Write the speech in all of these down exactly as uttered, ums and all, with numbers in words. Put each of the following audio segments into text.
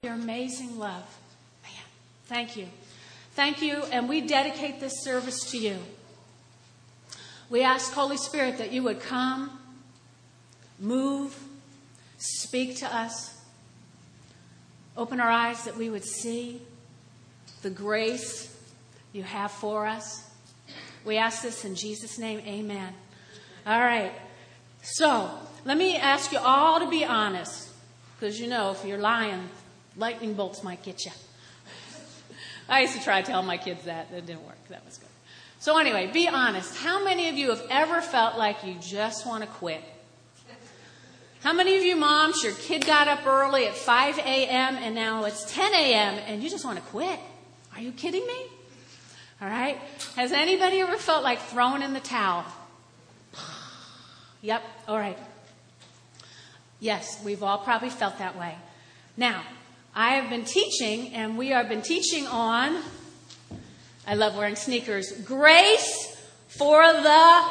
Your amazing love. Man, thank you. Thank you, and we dedicate this service to you. We ask, Holy Spirit, that you would come, move, speak to us, open our eyes that we would see the grace you have for us. We ask this in Jesus' name, amen. All right, so let me ask you all to be honest, because you know, if you're lying, lightning bolts might get you. I used to try to tell my kids that. That didn't work. That was good. So anyway, be honest. How many of you have ever felt like you just want to quit? How many of you moms, your kid got up early at five a.m. and now it's ten a.m. and you just want to quit? Are you kidding me? All right. Has anybody ever felt like throwing in the towel? Yep. All right. Yes, we've all probably felt that way. Now, I have been teaching, and we have been teaching on, I love wearing sneakers, grace for the,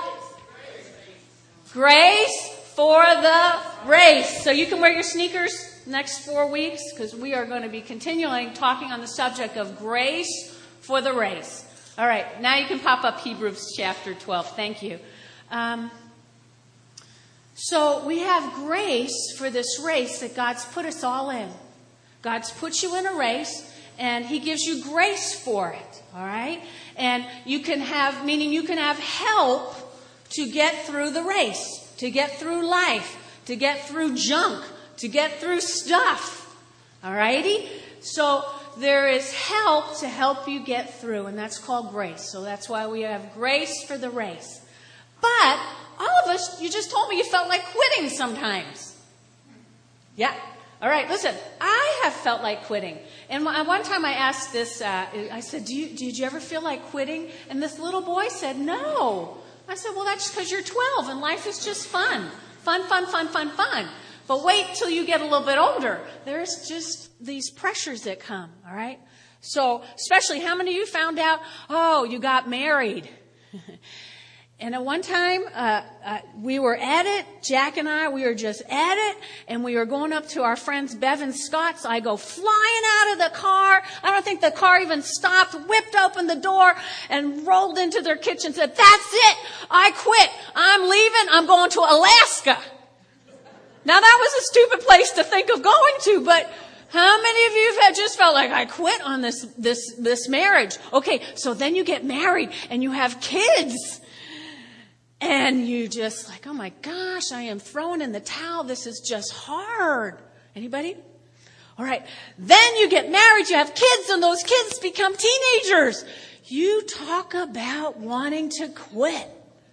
grace for the race. So you can wear your sneakers next four weeks, because we are going to be continuing talking on the subject of grace for the race. All right, now you can pop up Hebrews chapter twelve. Thank you. Um, so we have grace for this race that God's put us all in. God's put you in a race, and He gives you grace for it, all right? And you can have, meaning you can have help to get through the race, to get through life, to get through junk, to get through stuff, all righty? So there is help to help you get through, and that's called grace. So that's why we have grace for the race. But all of us, you just told me you felt like quitting sometimes. Yeah. All right, listen, I have felt like quitting. And one time I asked this, uh, I said, Do you, did you ever feel like quitting? And this little boy said, no. I said, well, that's because you're twelve and life is just fun. Fun, fun, fun, fun, fun. But wait till you get a little bit older. There's just these pressures that come, all right? So, especially, how many of you found out, oh, you got married? And at one time, uh, uh, we were at it, Jack and I, we were just at it, and we were going up to our friends Bevan Scott's. I go flying out of the car. I don't think the car even stopped, whipped open the door, and rolled into their kitchen and said, that's it, I quit. I'm leaving, I'm going to Alaska. Now that was a stupid place to think of going to, but how many of you have just felt like I quit on this, this, this marriage? Okay, so then you get married and you have kids. And you just like, oh my gosh, I am throwing in the towel. This is just hard. Anybody? All right. Then you get married, you have kids, and those kids become teenagers. You talk about wanting to quit.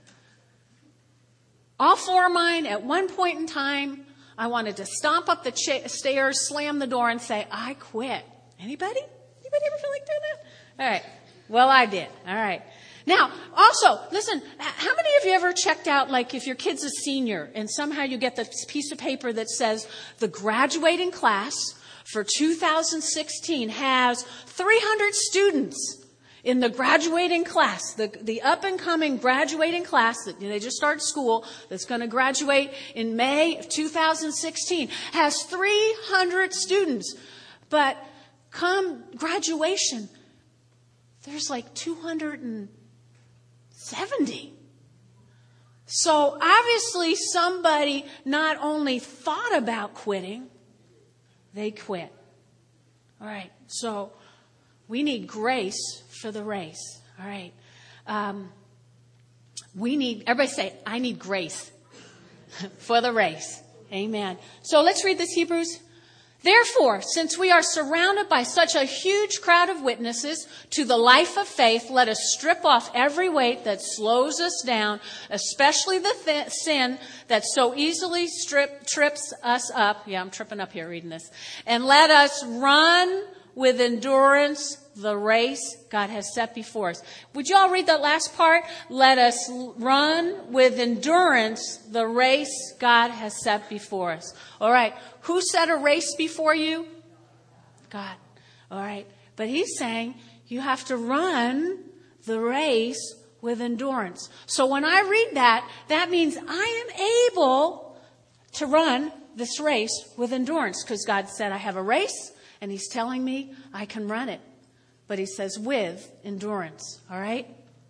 All four of mine, at one point in time, I wanted to stomp up the cha- stairs, slam the door, and say, I quit. Anybody? Anybody ever feel like doing that? All right. Well, I did. All right. Now, also, listen, how many of you ever checked out, like, if your kid's a senior and somehow you get this piece of paper that says the graduating class for two thousand sixteen has three hundred students in the graduating class, the, the up-and-coming graduating class that they just started school that's going to graduate in May of two thousand sixteen has three hundred students. But come graduation, there's like two hundred seventy. So obviously somebody not only thought about quitting, they quit. All right. So we need grace for the race. All right. Um, we need, everybody say, I need grace for the race. Amen. So let's read this Hebrews. Therefore, since we are surrounded by such a huge crowd of witnesses to the life of faith, let us strip off every weight that slows us down, especially the th- sin that so easily strip, trips us up. Yeah, I'm tripping up here reading this. And let us run with endurance the race God has set before us. Would you all read that last part? Let us run with endurance the race God has set before us. All right. Who set a race before you? God. All right. But he's saying you have to run the race with endurance. So when I read that, that means I am able to run this race with endurance, because God said I have a race And he's telling me I can run it. But he says with endurance. All right?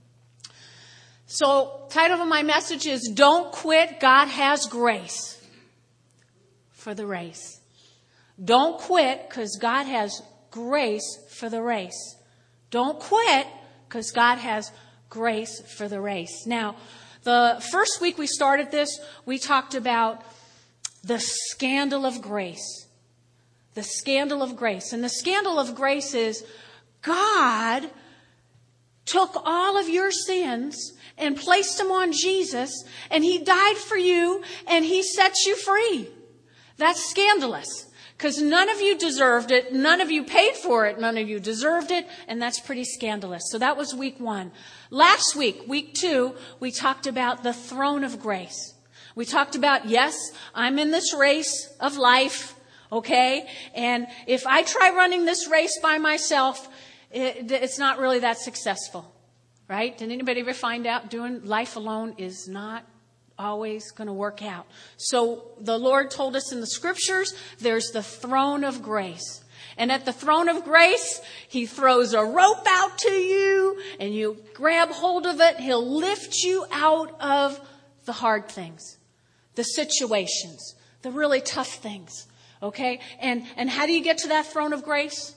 So, title of my message is Don't Quit, God Has Grace for the Race. Don't quit because God has grace for the race. Don't quit because God has grace for the race. Now, the first week we started this, we talked about the scandal of grace. The scandal of grace. And the scandal of grace is God took all of your sins and placed them on Jesus, and he died for you, and he set you free. That's scandalous. Because none of you deserved it, none of you paid for it, none of you deserved it, and that's pretty scandalous. So that was week one. Last week, week two, we talked about the throne of grace. We talked about, yes, I'm in this race of life, okay? And if I try running this race by myself, it, it's not really that successful, right? Did anybody ever find out doing life alone is not always going to work out? So the Lord told us in the scriptures, there's the throne of grace. And at the throne of grace, he throws a rope out to you and you grab hold of it. He'll lift you out of the hard things, the situations, the really tough things. Okay? And, and how do you get to that throne of grace?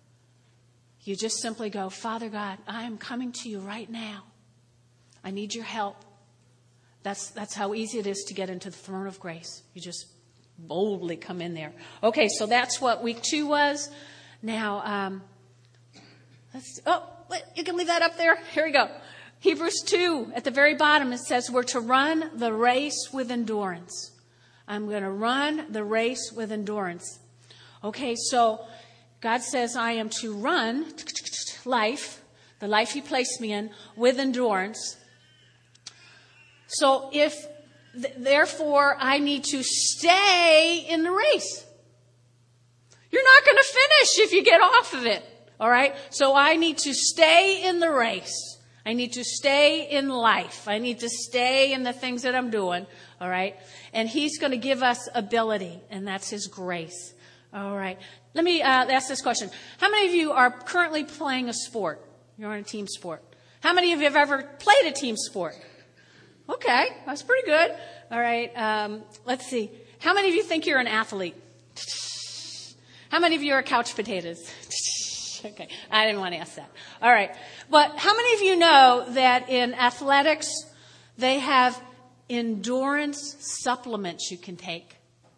You just simply go, Father God, I am coming to you right now. I need your help. That's that's how easy it is to get into the throne of grace. You just boldly come in there. Okay, so that's what week two was. Now, um, let's. Oh, you can leave that up there. Here we go. Hebrews two, at the very bottom, it says we're to run the race with endurance. I'm going to run the race with endurance. Okay, so God says I am to run life, the life he placed me in, with endurance. So if, th- therefore, I need to stay in the race. You're not going to finish if you get off of it. All right? So I need to stay in the race. I need to stay in life. I need to stay in the things that I'm doing. All right? And he's going to give us ability, and that's his grace. All right. Let me uh, ask this question. How many of you are currently playing a sport? You're on a team sport. How many of you have ever played a team sport? Okay, that's pretty good. All right, um, let's see. How many of you think you're an athlete? How many of you are couch potatoes? Okay, I didn't want to ask that. All right, but how many of you know that in athletics they have endurance supplements you can take?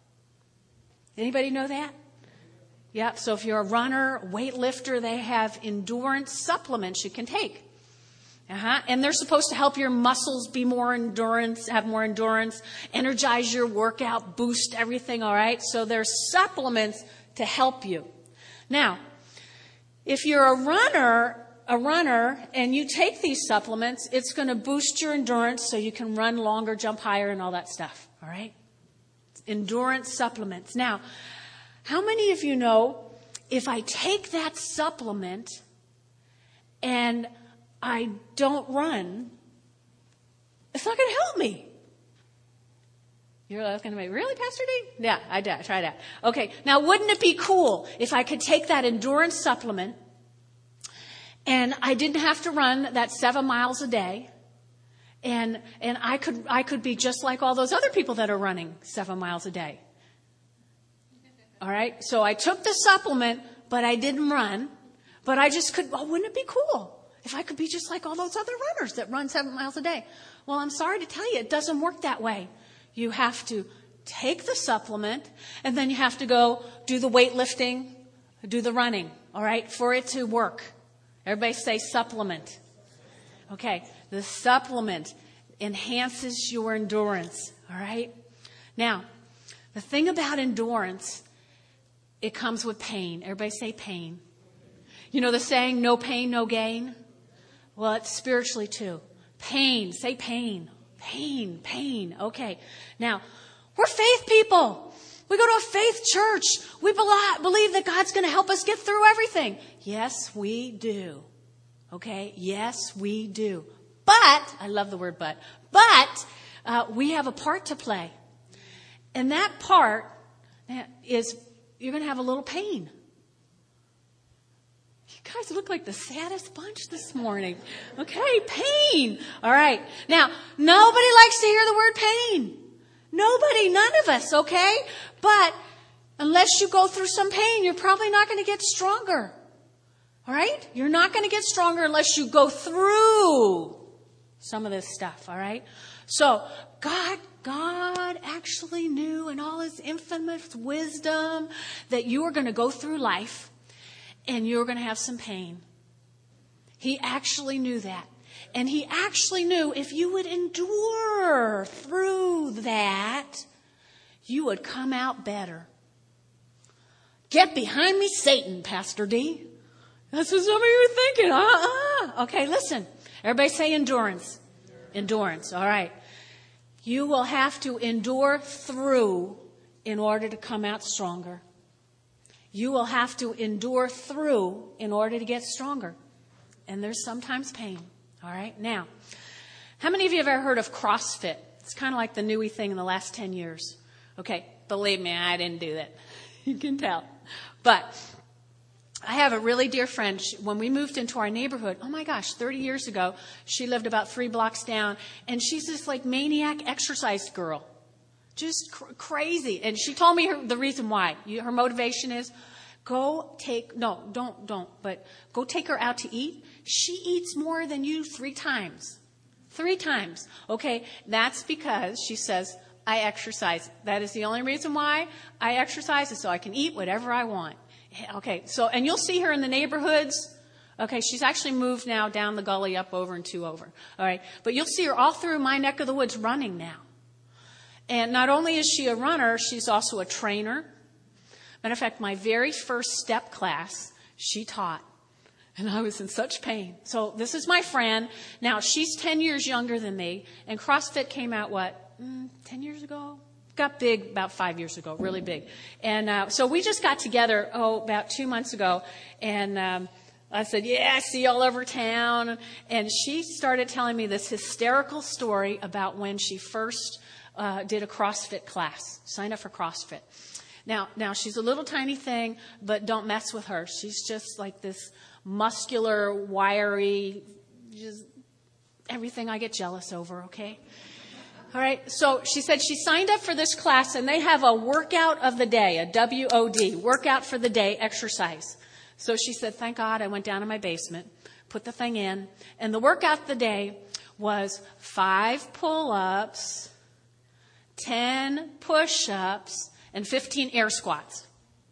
Anybody know that? Yeah, so if you're a runner, weightlifter, they have endurance supplements you can take. Uh-huh. And they're supposed to help your muscles be more endurance, have more endurance, energize your workout, boost everything, all right? So there's supplements to help you. Now, if you're a runner, a runner, and you take these supplements, it's going to boost your endurance so you can run longer, jump higher, and all that stuff, all right? Endurance supplements. Now, how many of you know if I take that supplement and I don't run, it's not going to help me? You're looking at me, really, Pastor D? Yeah, I did. I tried that. Okay, now wouldn't it be cool if I could take that endurance supplement and I didn't have to run that seven miles a day, and and I could I could be just like all those other people that are running seven miles a day. All right, so I took the supplement, but I didn't run, but I just could. Oh, wouldn't it be cool if I could be just like all those other runners that run seven miles a day? Well, I'm sorry to tell you, it doesn't work that way. You have to take the supplement, and then you have to go do the weightlifting, do the running, all right, for it to work. Everybody say supplement. Okay, the supplement enhances your endurance, all right? Now, the thing about endurance, it comes with pain. Everybody say pain. You know the saying, no pain, no gain? Well, it's spiritually too. Pain, say pain. Pain, pain. Okay. Now, we're faith people. We go to a faith church. We believe that God's going to help us get through everything. Yes, we do. Okay? Yes, we do. But, I love the word but, but uh, we have a part to play. And that part is, you're going to have a little pain. guys look like the saddest bunch this morning. Okay, pain. All right. Now, nobody likes to hear the word pain. Nobody, none of us, okay? But unless you go through some pain, you're probably not going to get stronger. All right? You're not going to get stronger unless you go through some of this stuff, all right? So, God, God actually knew in all his infinite wisdom that you were going to go through life and you were going to have some pain. He actually knew that. And he actually knew if you would endure through that, you would come out better. Get behind me, Satan, Pastor D. That's what some of you are thinking. Uh-uh. Okay, listen. Everybody say endurance. Endurance. All right. You will have to endure through in order to come out stronger. You will have to endure through in order to get stronger. And there's sometimes pain. All right. Now, how many of you have ever heard of CrossFit? It's kind of like the newie thing in the last ten years. Okay. Believe me, I didn't do that. You can tell. But I have a really dear friend. She, when we moved into our neighborhood, oh my gosh, thirty years ago, she lived about three blocks down. And she's this like maniac exercise girl. Just cr- crazy. And she told me her, the reason why. You, her motivation is, go take, no, don't, don't, but go take her out to eat. She eats more than you three times. Three times. Okay. That's because she says, I exercise. That is the only reason why I exercise is so I can eat whatever I want. Okay. So, and you'll see her in the neighborhoods. Okay. She's actually moved now down the gully, up over and two over. All right. But you'll see her all through my neck of the woods running now. And not only is she a runner, she's also a trainer. Matter of fact, my very first step class, she taught. And I was in such pain. So this is my friend. Now, she's ten years younger than me. And CrossFit came out, what, mm, ten years ago? Got big about five years ago, really big. And uh, so we just got together, oh, about two months ago. And um, I said, yeah, I see you all over town. And she started telling me this hysterical story about when she first uh, did a CrossFit class, signed up for CrossFit. Now, now she's a little tiny thing, but don't mess with her. She's just like this muscular, wiry, just everything I get jealous over, okay? All right, so she said she signed up for this class, and they have a workout of the day, a W O D, workout for the day exercise. So she said, thank God I went down in my basement, put the thing in, and the workout of the day was five pull-ups, ten push-ups, and fifteen air squats.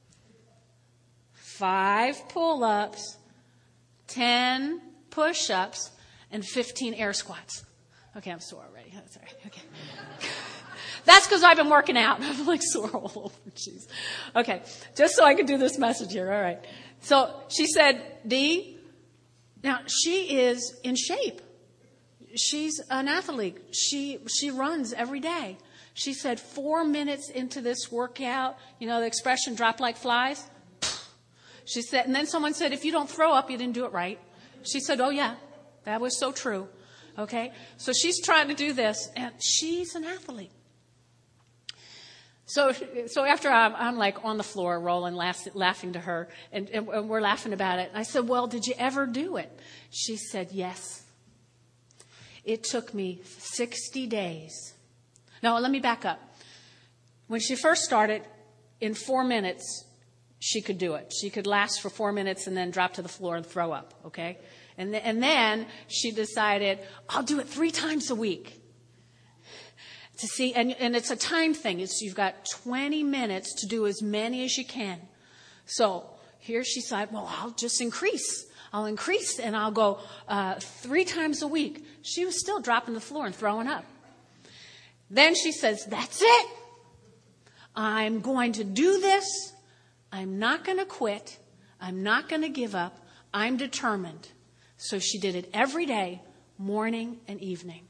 Five pull-ups, ten push-ups, and fifteen air squats. Okay, I'm sore already. That's all right. Okay. That's because I've been working out. I'm like sore all over. Jeez. Okay, just so I can do this message here. All right. So she said, Dee, now she is in shape. She's an athlete. She she runs every day. She said four minutes into this workout, you know the expression, drop like flies? She said, and then someone said, if you don't throw up, you didn't do it right. She said, oh yeah, that was so true. Okay, so she's trying to do this, and she's an athlete. So, so after I'm, I'm like on the floor, rolling, laugh, laughing to her, and, and we're laughing about it. And I said, well, did you ever do it? She said, yes. It took me sixty days. No, let me back up. When she first started, in four minutes, she could do it. She could last for four minutes and then drop to the floor and throw up, okay? And, th- and then she decided, I'll do it three times a week. To see, and, and it's a time thing. It's, you've got twenty minutes to do as many as you can. So here she said, well, I'll just increase. I'll increase and I'll go uh, three times a week. She was still dropping to the floor and throwing up. Then she says, that's it. I'm going to do this. I'm not going to quit. I'm not going to give up. I'm determined. So she did it every day, morning and evening.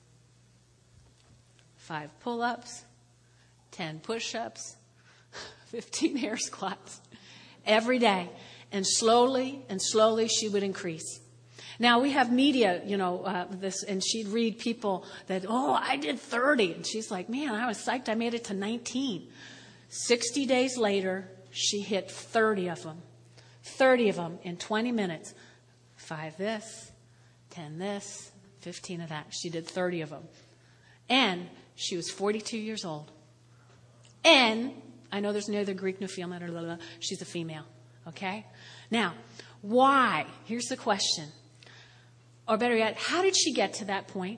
Five pull-ups, ten push-ups, fifteen air squats every day. And slowly and slowly she would increase. Now we have media, you know, uh, this, and she'd read people that, oh, I did thirty. And she's like, man, I was psyched. I made it to nineteen. sixty days later, she hit thirty of them. thirty of them in twenty minutes. Five this, ten this, fifteen of that. She did thirty of them. And she was forty-two years old. And I know there's neither Greek nor female. Blah, blah, blah. She's a female. Okay? Now, why? Here's the question. Or better yet, how did she get to that point?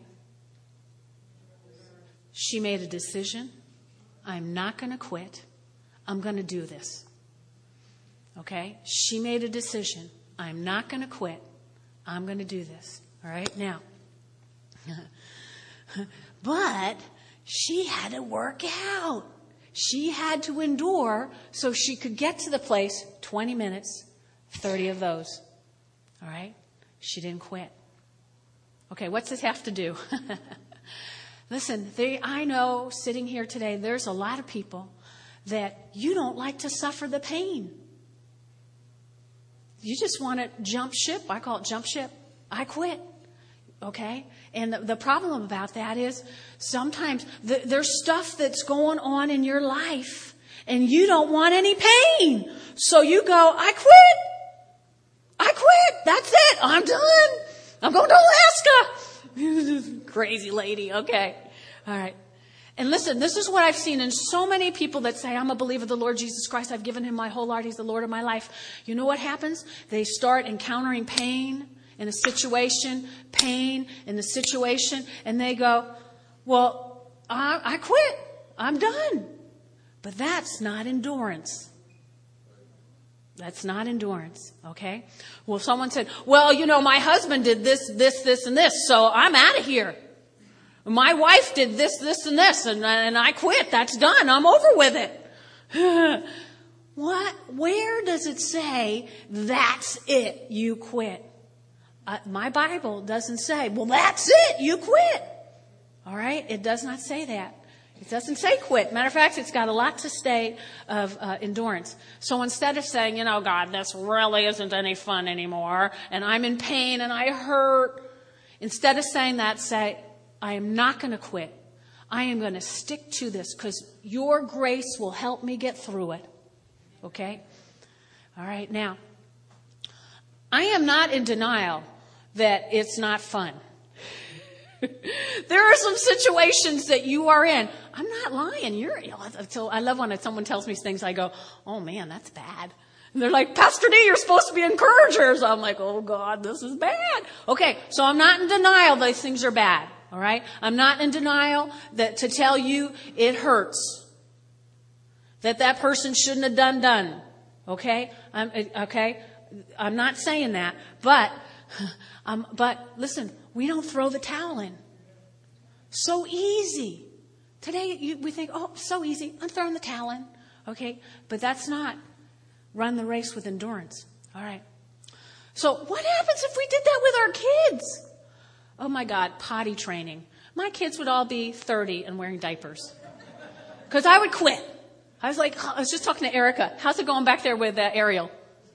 She made a decision. I'm not going to quit. I'm going to do this. Okay? She made a decision. I'm not going to quit. I'm going to do this. All right? Now, but she had to work out. She had to endure so she could get to the place, twenty minutes, thirty of those. All right? She didn't quit. Okay, what's this have to do? Listen, they, I know sitting here today, there's a lot of people that you don't like to suffer the pain. You just want to jump ship. I call it jump ship. I quit. Okay? And the, the problem about that is sometimes the, there's stuff that's going on in your life and you don't want any pain. So you go, I quit. I quit. That's it. I'm done. I'm going to Alaska. Crazy lady. Okay. All right. And listen, this is what I've seen in so many people that say, I'm a believer of the Lord Jesus Christ. I've given him my whole heart. He's the Lord of my life. You know what happens? They start encountering pain in a situation, pain in the situation, and they go, well, I, I quit. I'm done. But that's not endurance. That's not endurance, okay? Well, someone said, well, you know, my husband did this, this, this, and this, so I'm out of here. My wife did this, this, and this, and, and I quit. That's done. I'm over with it. What? Where does it say, that's it, you quit? Uh, my Bible doesn't say, well, that's it, you quit. All right? It does not say that. It doesn't say quit. Matter of fact, it's got a lot to say of uh, endurance. So instead of saying, you know, God, this really isn't any fun anymore, and I'm in pain and I hurt, instead of saying that, say, I am not going to quit. I am going to stick to this because your grace will help me get through it. Okay? All right. Now, I am not in denial that it's not fun. There are some situations that you are in. I'm not lying. You're. So I love when someone tells me things. I go, "Oh man, that's bad." And they're like, "Pastor D, you're supposed to be encouragers." I'm like, "Oh God, this is bad." Okay, so I'm not in denial that things are bad. All right, I'm not in denial that to tell you it hurts. That that person shouldn't have done done. Okay, I'm okay. I'm not saying that, but. Um, but listen, we don't throw the towel in. So easy. Today you, we think, oh, so easy. I'm throwing the towel in. Okay. But that's not run the race with endurance. All right. So what happens if we did that with our kids? Oh my God, potty training. My kids would all be thirty and wearing diapers. Because I would quit. I was like, I was just talking to Erica. How's it going back there with uh, Ariel?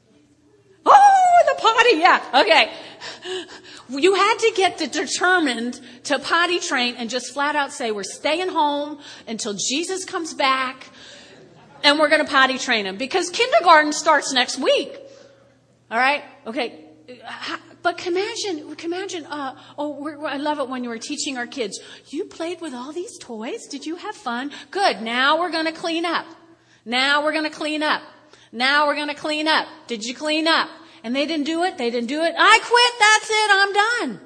Oh, the potty, yeah. Okay. You had to get determined to potty train and just flat out say, we're staying home until Jesus comes back and we're going to potty train him because kindergarten starts next week. All right. Okay. But can imagine, can imagine, uh, oh, we're, I love it when you were teaching our kids. You played with all these toys. Did you have fun? Good. Now we're going to clean up. Now we're going to clean up. Now we're going to clean up. Did you clean up? And they didn't do it. They didn't do it. I quit. That's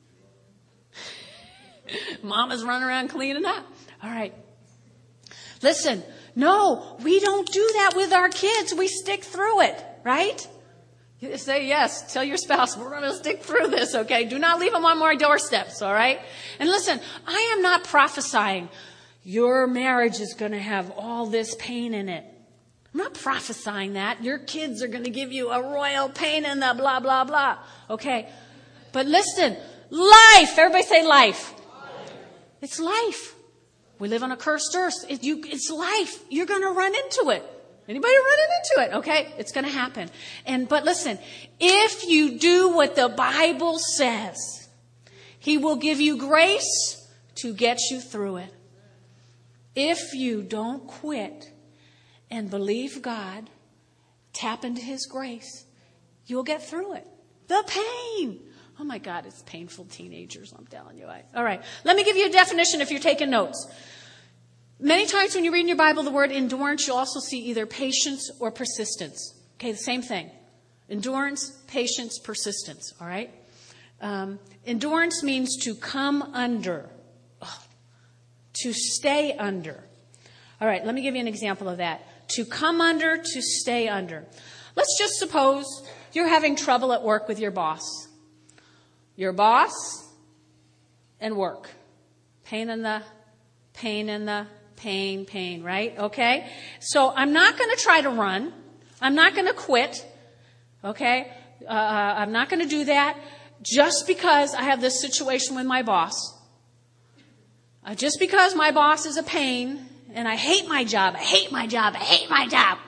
it. I'm done. Mama's running around cleaning up. All right. Listen, no, we don't do that with our kids. We stick through it, right? You say yes. Tell your spouse, we're going to stick through this, okay? Do not leave them on my doorsteps, all right? And listen, I am not prophesying your marriage is going to have all this pain in it. I'm not prophesying that. Your kids are going to give you a royal pain in the blah, blah, blah. Okay. But listen, life. Everybody say life. Life. It's life. We live on a cursed earth. It, you, it's life. You're going to run into it. Anybody running into it? Okay. It's going to happen. And, but listen, if you do what the Bible says, he will give you grace to get you through it. If you don't quit, and believe God, tap into his grace, You'll get through it. The pain. Oh my God, it's painful, teenagers, I'm telling you. I, all right, let me give you a definition if you're taking notes. Many times when you read in your Bible the word endurance, you'll also see either patience or persistence. Okay, the same thing. Endurance, patience, persistence, all right? Um, endurance means to come under, oh, to stay under. All right, let me give you an example of that. To come under, to stay under. Let's just suppose you're having trouble at work with your boss. Your boss and work. Pain in the, pain in the, pain, pain, right? Okay? So I'm not going to try to run. I'm not going to quit. Okay? Uh, I'm not going to do that just because I have this situation with my boss. Uh, just because my boss is a pain and I hate my job. I hate my job. I hate my job.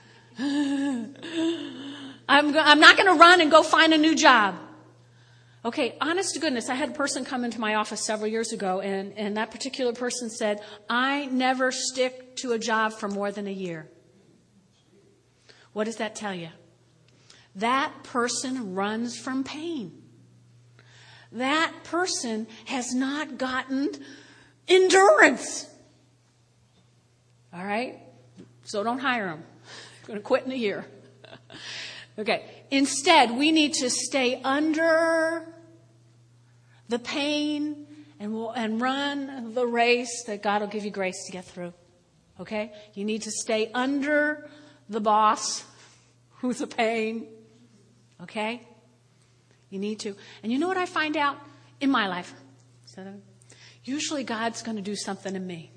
I'm, I'm not going to run and go find a new job. Okay, honest to goodness, I had a person come into my office several years ago, and, and that particular person said, I never stick to a job for more than a year. What does that tell you? That person runs from pain. That person has not gotten endurance. All right? So don't hire them. I'm going to quit in a year. Okay. Instead, we need to stay under the pain and we'll, and run the race that God will give you grace to get through. Okay? You need to stay under the boss who's a pain. Okay? You need to. And you know what I find out in my life? Usually God's going to do something in me.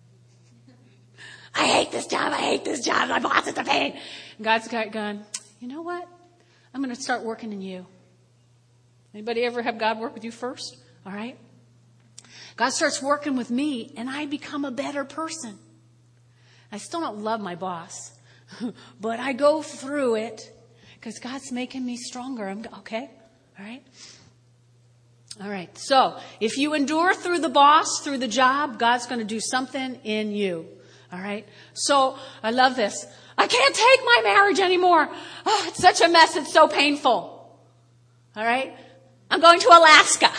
I hate this job. I hate this job. My boss is a pain. And God's going, you know what? I'm going to start working in you. Anybody ever have God work with you first? All right. God starts working with me and I become a better person. I still don't love my boss, but I go through it because God's making me stronger. I'm okay. All right. All right. So if you endure through the boss, through the job, God's going to do something in you. All right. So I love this. I can't take my marriage anymore. Oh, it's such a mess. It's so painful. All right. I'm going to Alaska.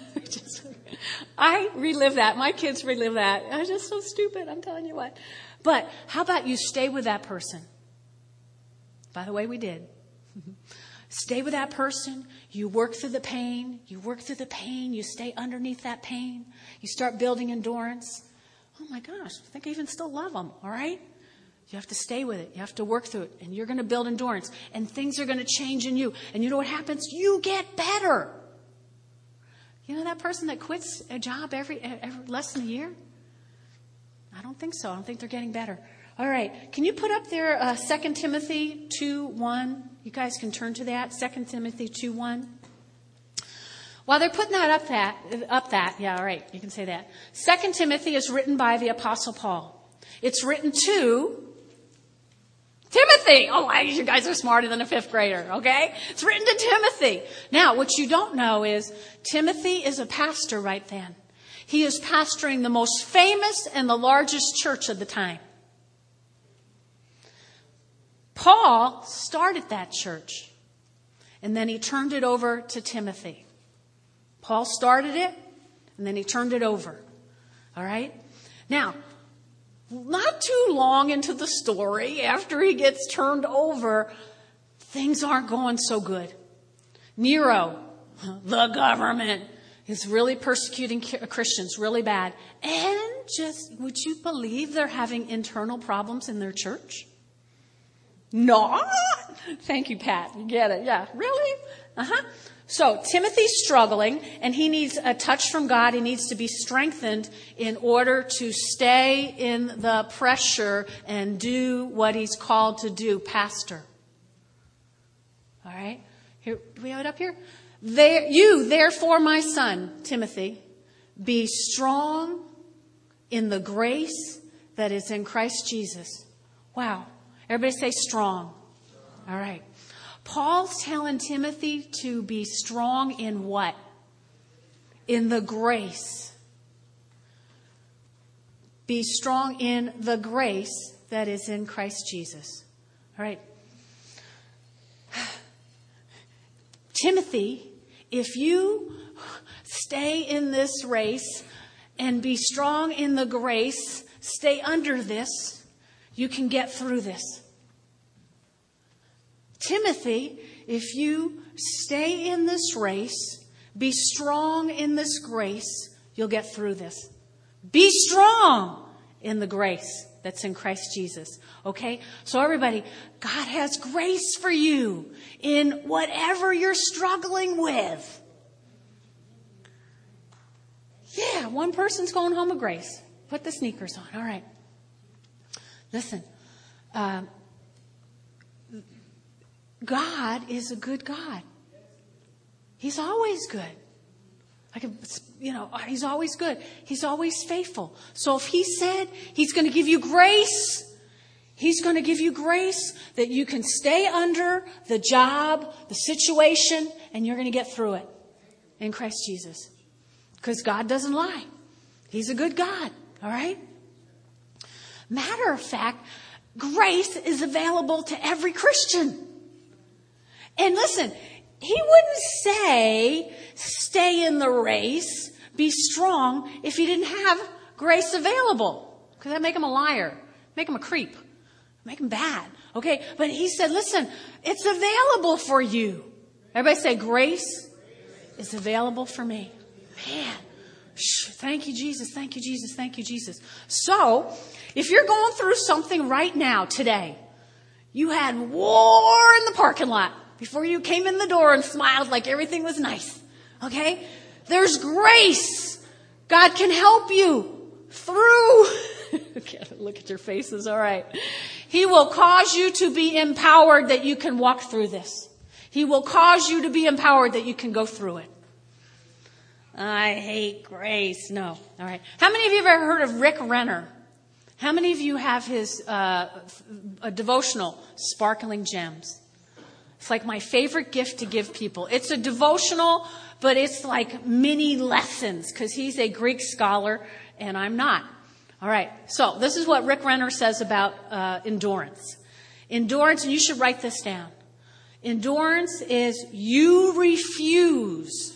I relive that. My kids relive that. I'm just so stupid. I'm telling you what. But how about you stay with that person? By the way, we did. Stay with that person. You work through the pain. You work through the pain. You stay underneath that pain. You start building endurance. Oh my gosh, I think I even still love them. All right. You have to stay with it. You have to work through it. And you're going to build endurance. And things are going to change in you. And you know what happens? You get better. You know that person that quits a job every, every less than a year? I don't think so. I don't think they're getting better. All right. Can you put up there uh, Second Timothy two one? You guys can turn to that. Second Timothy two one. While they're putting that up that, up that, yeah, all right, you can say that. Second Timothy is written by the Apostle Paul. It's written to Timothy. Oh, you guys are smarter than a fifth grader, okay? It's written to Timothy. Now, what you don't know is Timothy is a pastor right then. He is pastoring the most famous and the largest church of the time. Paul started that church, and then he turned it over to Timothy. Paul started it, and then he turned it over. All right? Now, not too long into the story, after he gets turned over, things aren't going so good. Nero, the government, is really persecuting Christians really bad. And just, would you believe they're having internal problems in their church? No. Thank you, Pat. You get it. Yeah. Really? Uh-huh. So Timothy's struggling, and he needs a touch from God. He needs to be strengthened in order to stay in the pressure and do what he's called to do, pastor. All right? Here, do we have it up here? There, you, therefore, my son, Timothy, be strong in the grace that is in Christ Jesus. Wow. Everybody say strong. All right. Paul's telling Timothy to be strong in what? In the grace. Be strong in the grace that is in Christ Jesus. All right. Timothy, if you stay in this race and be strong in the grace, stay under this, you can get through this. Timothy, if you stay in this race, be strong in this grace, you'll get through this. Be strong in the grace that's in Christ Jesus. Okay? So everybody, God has grace for you in whatever you're struggling with. Yeah, one person's going home with grace. Put the sneakers on. All right. Listen, um, God is a good God. He's always good. I can, you know, he's always good. He's always faithful. So if he said he's going to give you grace, he's going to give you grace that you can stay under the job, the situation, and you're going to get through it in Christ Jesus. Because God doesn't lie. He's a good God. All right? Matter of fact, grace is available to every Christian. And listen, he wouldn't say, stay in the race, be strong, if he didn't have grace available. Because that'd make him a liar, make him a creep, make him bad. Okay, but he said, listen, it's available for you. Everybody say, grace is available for me. Man, thank you, Jesus, thank you, Jesus, thank you, Jesus. So, if you're going through something right now, today, you had war in the parking lot before you came in the door and smiled like everything was nice. Okay? There's grace. God can help you through. Look at your faces. All right. He will cause you to be empowered that you can walk through this. He will cause you to be empowered that you can go through it. I hate grace. No. All right. How many of you have ever heard of Rick Renner? How many of you have his uh, a devotional, Sparkling Gems? It's like my favorite gift to give people. It's a devotional, but it's like mini lessons because he's a Greek scholar and I'm not. All right. So this is what Rick Renner says about uh, endurance. Endurance, and you should write this down. Endurance is you refuse.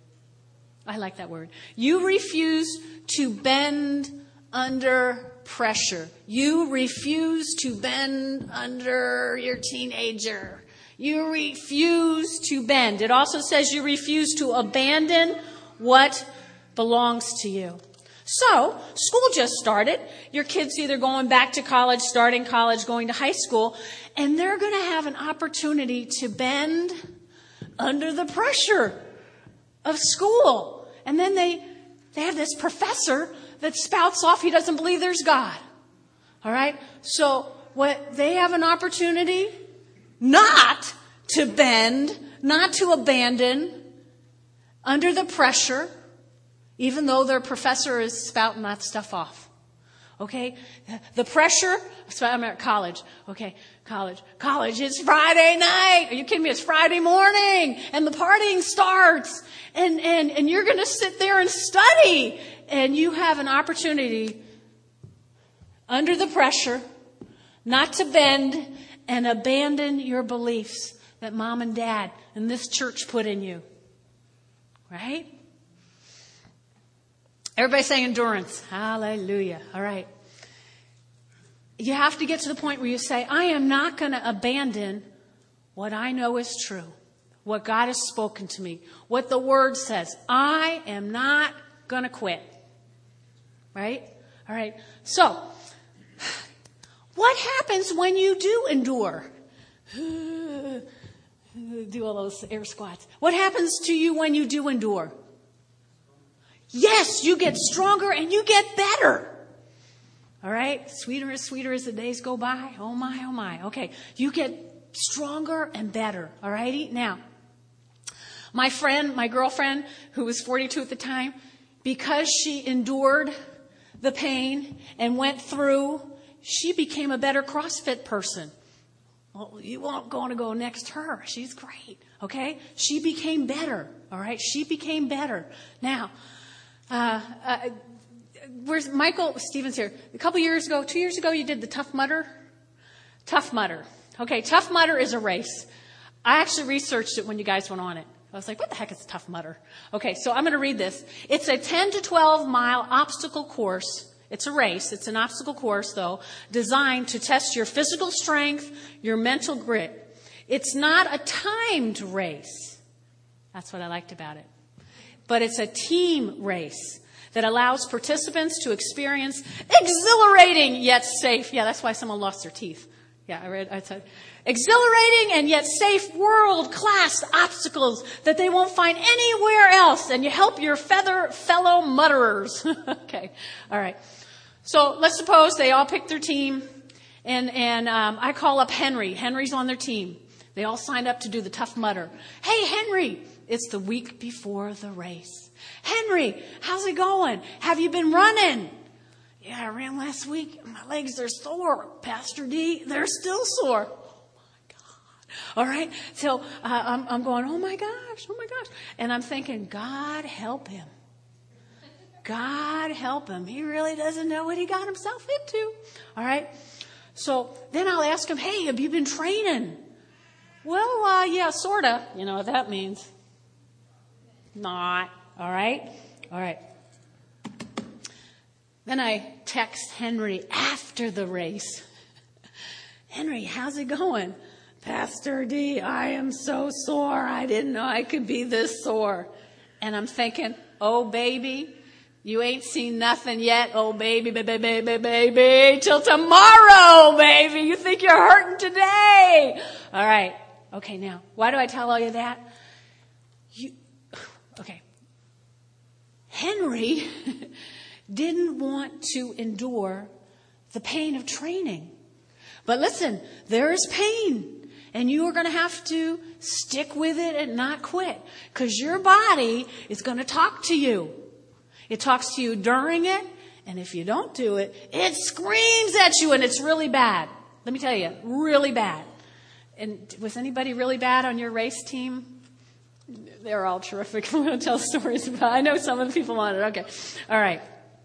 I like that word. You refuse to bend under pressure. You refuse to bend under your teenager. You refuse to bend. It also says you refuse to abandon what belongs to you. So, school just started. Your kid's either going back to college, starting college, going to high school, and they're going to have an opportunity to bend under the pressure of school. And then they, they have this professor that spouts off he doesn't believe there's God. All right? So, what they have an opportunity not to bend, not to abandon under the pressure, even though their professor is spouting that stuff off. Okay? The pressure, I'm at college. Okay, college. College, it's Friday night. Are you kidding me? It's Friday morning and the partying starts and, and, and you're going to sit there and study and you have an opportunity under the pressure not to bend and abandon your beliefs that mom and dad and this church put in you. Right? Everybody saying endurance. Hallelujah. All right. You have to get to the point where you say, I am not going to abandon what I know is true, what God has spoken to me, what the Word says. I am not going to quit. Right? All right. So, what happens when you do endure? Do all those air squats. What happens to you when you do endure? Yes, you get stronger and you get better. All right? Sweeter and sweeter as the days go by. Oh my, oh my. Okay. You get stronger and better. All righty? Now, my friend, my girlfriend, who was forty-two at the time, because she endured the pain and went through, she became a better CrossFit person. Well, you won't want to go next to her. She's great. Okay? She became better. All right? She became better. Now, uh, uh, where's Michael Stevens here? A couple years ago, two years ago, you did the Tough Mudder? Tough Mudder. Okay, Tough Mudder is a race. I actually researched it when you guys went on it. I was like, what the heck is a Tough Mudder? Okay, so I'm going to read this. It's a ten to twelve mile obstacle course. It's a race. It's an obstacle course, though, designed to test your physical strength, your mental grit. It's not a timed race. That's what I liked about it. But it's a team race that allows participants to experience exhilarating yet safe. Yeah, that's why someone lost their teeth. Yeah, I read, I said, exhilarating and yet safe world-class obstacles that they won't find anywhere else. And you help your feather fellow mudderers. Okay, all right. So let's suppose they all pick their team, and, and um, I call up Henry. Henry's on their team. They all signed up to do the Tough Mudder. Hey, Henry, it's the week before the race. Henry, how's it going? Have you been running? Yeah, I ran last week. My legs are sore. Pastor D, they're still sore. Oh, my God. All right. So uh, I'm, I'm going, oh, my gosh, oh, my gosh. And I'm thinking, God help him. God help him. He really doesn't know what he got himself into. All right. So then I'll ask him, hey, have you been training? Well, uh, yeah, sort of. You know what that means. Not. All right. All right. Then I text Henry after the race. Henry, how's it going? Pastor D, I am so sore. I didn't know I could be this sore. And I'm thinking, oh, baby, you ain't seen nothing yet. Oh, baby, baby, baby, baby, till tomorrow, baby. You think you're hurting today. All right. Okay, now, why do I tell all you that? You, okay. Henry didn't want to endure the pain of training. But listen, there is pain, and you are going to have to stick with it and not quit, because your body is going to talk to you. It talks to you during it, and if you don't do it, it screams at you, and it's really bad. Let me tell you, really bad. And was anybody really bad on your race team? They're all terrific. I'm going to tell stories about it. I know some of the people on it. Okay. All right.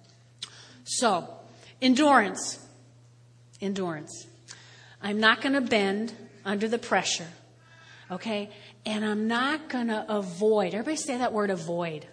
So, endurance. Endurance. I'm not going to bend under the pressure. Okay? And I'm not going to avoid. Everybody say that word, avoid.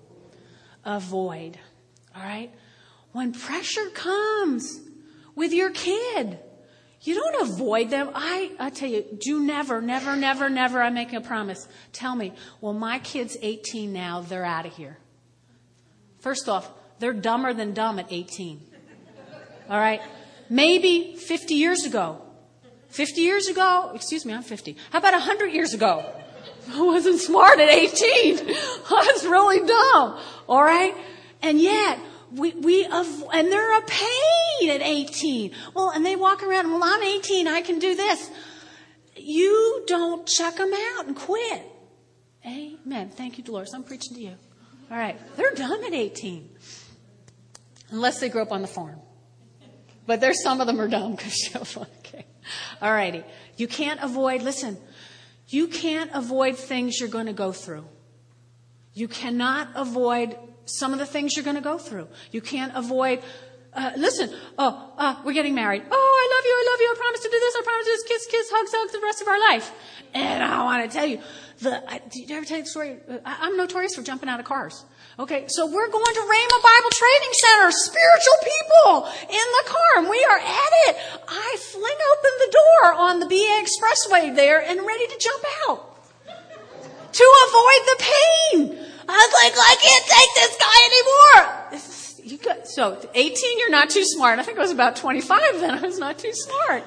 Avoid. All right? When pressure comes with your kid, you don't avoid them. I, I tell you, do never, never, never, never, I'm making a promise. Tell me, well, my kid's eighteen now, they're out of here. First off, they're dumber than dumb at eighteen. All right? Maybe fifty years ago. fifty years ago, excuse me, I'm fifty. How about one hundred years ago? I wasn't smart at eighteen. I was really dumb. All right? And yet, we, we, and they're a pain at eighteen. Well, and they walk around, well, I'm eighteen, I can do this. You don't check them out and quit. Amen. Thank you, Dolores. I'm preaching to you. All right. They're dumb at eighteen. Unless they grew up on the farm. But there's some of them are dumb. Okay. All righty. You can't avoid, listen, you can't avoid things you're going to go through. You cannot avoid some of the things you're going to go through. You can't avoid, uh, listen, oh, uh, we're getting married. Oh, I love you, I love you, I promise to do this, I promise to do this, kiss, kiss, hugs, hugs the rest of our life. And I want to tell you, the, I, did you ever tell you the story? I, I'm notorious for jumping out of cars. Okay, so we're going to Rhema Bible Training Center, spiritual people in the car, and we are at it. I fling open the door on the B A Expressway there and ready to jump out to avoid the pain. I was like, I can't take this guy anymore. This is, you got, so eighteen, you're not too smart. I think I was about twenty-five then. I was not too smart.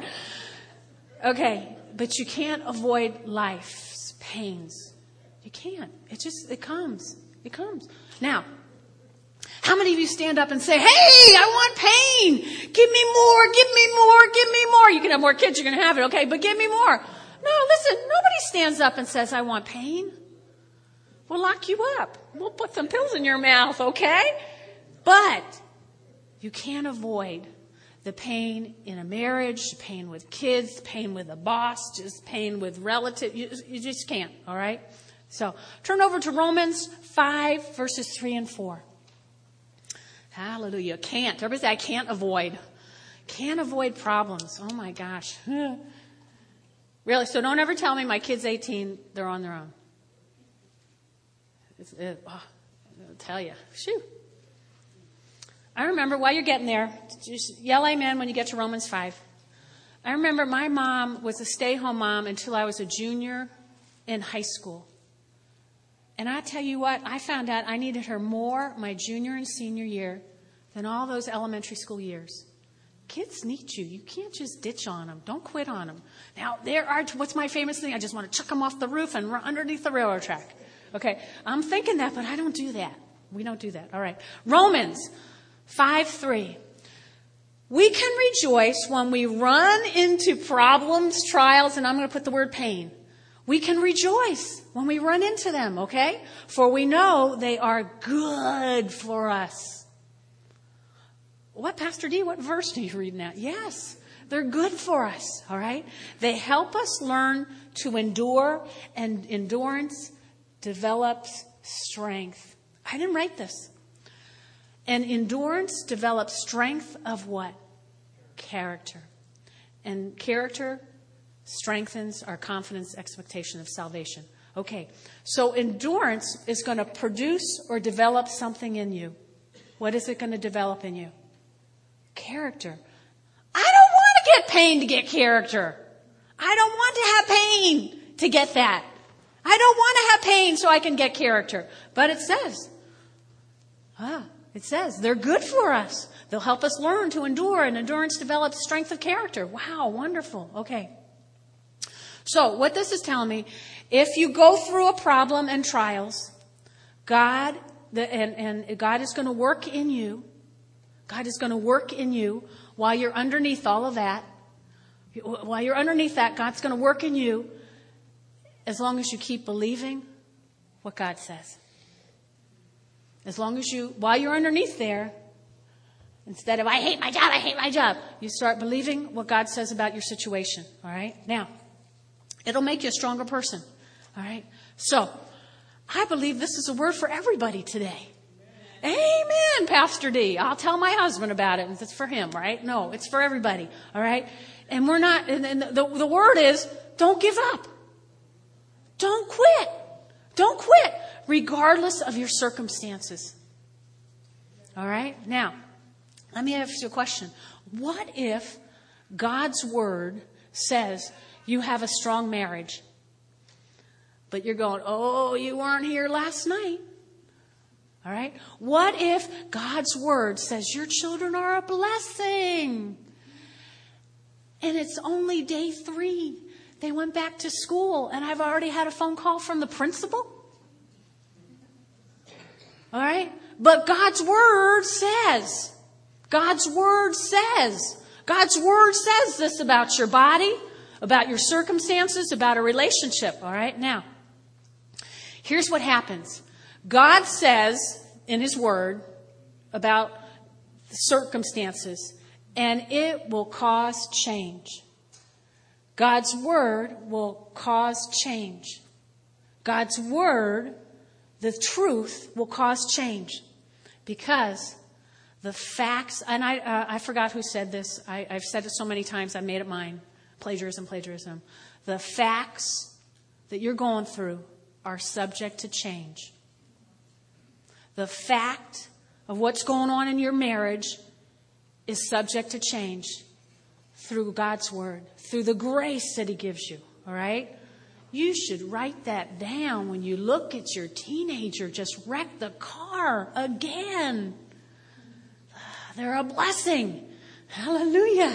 Okay, but you can't avoid life's pains. You can't. It just, it comes. It comes. Now, how many of you stand up and say, hey, I want pain. Give me more, give me more, give me more. You can have more kids, you're going to have it, okay, but give me more. No, listen, nobody stands up and says, I want pain. We'll lock you up. We'll put some pills in your mouth, okay? But you can't avoid the pain in a marriage, the pain with kids, the pain with a boss, just pain with relatives. You, you just can't, all right? So turn over to Romans five, verses three and four. Hallelujah. Can't. Everybody say, I can't avoid. Can't avoid problems. Oh, my gosh. Really? So don't ever tell me my kid's eighteen, they're on their own. It's, it, oh, I'll tell you. Shoo. I remember, while you're getting there, just yell amen when you get to Romans five. I remember my mom was a stay-home mom until I was a junior in high school. And I tell you what, I found out I needed her more my junior and senior year than all those elementary school years. Kids need you. You can't just ditch on them. Don't quit on them. Now, there are, what's my famous thing? I just want to chuck them off the roof and run underneath the railroad track. Okay, I'm thinking that, but I don't do that. We don't do that. All right. Romans five three. We can rejoice when we run into problems, trials, and I'm going to put the word pain. We can rejoice when we run into them, okay? For we know they are good for us. What, Pastor D, what verse are you reading at? Yes, they're good for us, all right? They help us learn to endure, and endurance develops strength. I didn't write this. And endurance develops strength of what? Character. And character strengthens our confidence, expectation of salvation. Okay, so endurance is going to produce or develop something in you. What is it going to develop in you? Character. I don't want to get pain to get character. I don't want to have pain to get that. I don't want to have pain so I can get character. But it says, ah, it says they're good for us. They'll help us learn to endure, and endurance develops strength of character. Wow, wonderful. Okay. So what this is telling me, if you go through a problem and trials, God, the, and, and God is going to work in you. God is going to work in you while you're underneath all of that. While you're underneath that, God's going to work in you as long as you keep believing what God says. As long as you, while you're underneath there, instead of, I hate my job, I hate my job, you start believing what God says about your situation. All right? Now, it'll make you a stronger person. All right? So, I believe this is a word for everybody today. Amen, Amen, Pastor D. I'll tell my husband about it. It's for him, right? No, it's for everybody. All right? And we're not, and, and the, the word is, don't give up. Don't quit. Don't quit, regardless of your circumstances. All right? Now, let me ask you a question. What if God's word says you have a strong marriage, but you're going, oh, you weren't here last night? All right? What if God's word says your children are a blessing, and it's only day three? They went back to school, and I've already had a phone call from the principal. All right? But God's word says, God's word says, God's word says this about your body, about your circumstances, about a relationship. All right? Now, here's what happens. God says in his word about circumstances, and it will cause change. God's word will cause change. God's word, the truth, will cause change. Because the facts, and I uh, I forgot who said this. I, I've said it so many times, I made it mine. Plagiarism, plagiarism. The facts that you're going through are subject to change. The fact of what's going on in your marriage is subject to change through God's word, through the grace that he gives you. All right? You should write that down when you look at your teenager just wreck the car again. They're a blessing. Hallelujah.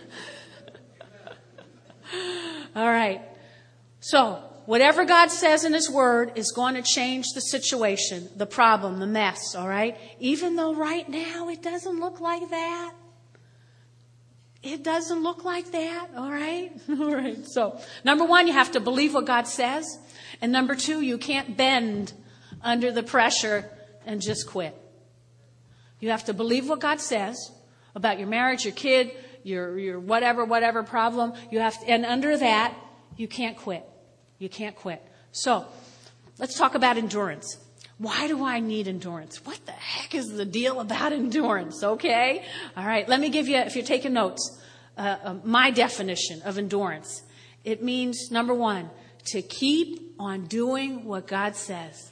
All right. So, whatever God says in his word is going to change the situation, the problem, the mess, all right? Even though right now it doesn't look like that. It doesn't look like that, all right? All right. So, number one, you have to believe what God says. And number two, you can't bend under the pressure and just quit. You have to believe what God says about your marriage, your kid, your your whatever, whatever problem. You have to, and under that, you can't quit. You can't quit. So, let's talk about endurance. Why do I need endurance? What the heck is the deal about endurance? Okay? All right. Let me give you, if you're taking notes, uh, uh, my definition of endurance. It means, number one, to keep on doing what God says.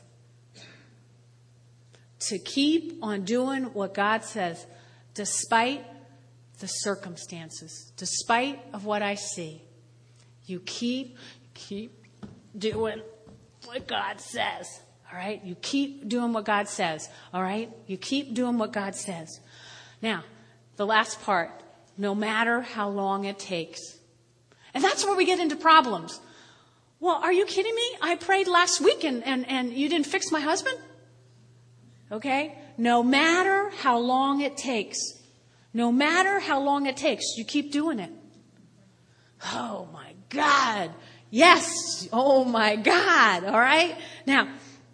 To keep on doing what God says, despite the circumstances, despite of what I see. You keep, keep doing what God says. All right? You keep doing what God says. All right? You keep doing what God says. Now, the last part, no matter how long it takes. And that's where we get into problems. Well, are you kidding me? I prayed last week and, and, and you didn't fix my husband? Okay? No matter how long it takes. No matter how long it takes, you keep doing it. Oh my God. Yes. Oh my God. All right? Now,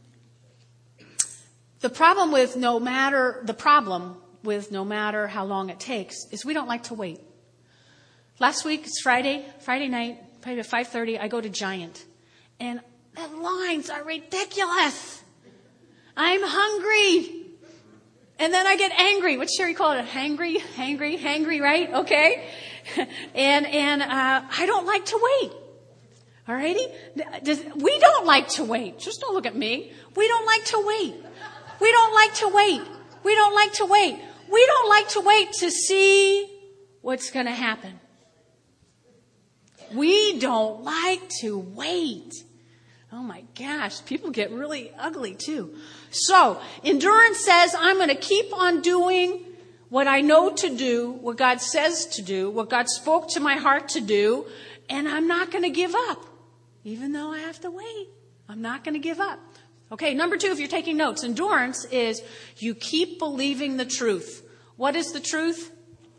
the problem with no matter, the problem with no matter how long it takes is we don't like to wait. Last week, it's Friday, Friday night, probably at five thirty, I go to Giant. And the lines are ridiculous. I'm hungry. And then I get angry. What's Sherry call it? Hangry, hangry, hangry, right? Okay. And, and, uh, I don't like to wait. Alrighty? Does, we don't like to wait. Just don't look at me. We don't like to wait. We don't like to wait. We don't like to wait. We don't like to wait to see what's going to happen. We don't like to wait. Oh my gosh, people get really ugly too. So, endurance says I'm going to keep on doing what I know to do, what God says to do, what God spoke to my heart to do, and I'm not going to give up, even though I have to wait. I'm not going to give up. Okay, number two, if you're taking notes, endurance is you keep believing the truth. What is the truth?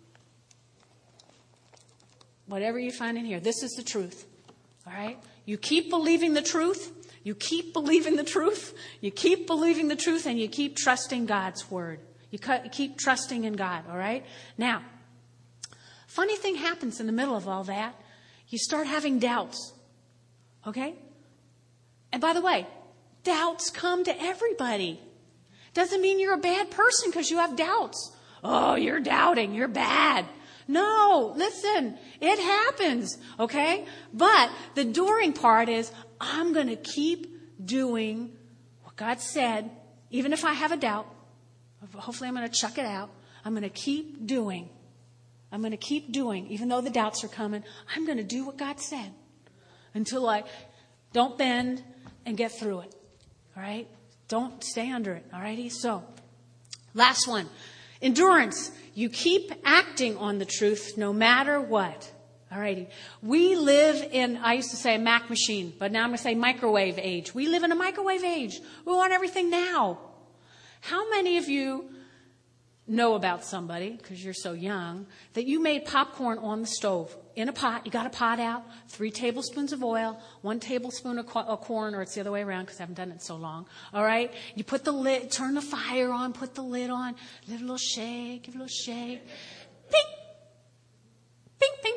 Whatever you find in here, this is the truth. All right? You keep believing the truth. You keep believing the truth. You keep believing the truth, and you keep trusting God's word. You keep trusting in God. All right? Now, funny thing happens in the middle of all that. You start having doubts. Okay? And by the way, doubts come to everybody. Doesn't mean you're a bad person because you have doubts. Oh, you're doubting. You're bad. No, listen, it happens, okay? But the enduring part is I'm going to keep doing what God said, even if I have a doubt. Hopefully I'm going to chuck it out. I'm going to keep doing. I'm going to keep doing, even though the doubts are coming. I'm going to do what God said until I don't bend and get through it, all right? Don't stay under it, all righty? So, last one. Endurance. You keep acting on the truth no matter what. All righty. We live in, I used to say a Mac machine, but now I'm going to say microwave age. We live in a microwave age. We want everything now. How many of you know about somebody, because you're so young, that you made popcorn on the stove in a pot? You got a pot out, three tablespoons of oil, one tablespoon of corn, or it's the other way around because I haven't done it in so long. All right? You put the lid, turn the fire on, put the lid on, give it a little shake, give it a little shake. Ping! Ping, ping.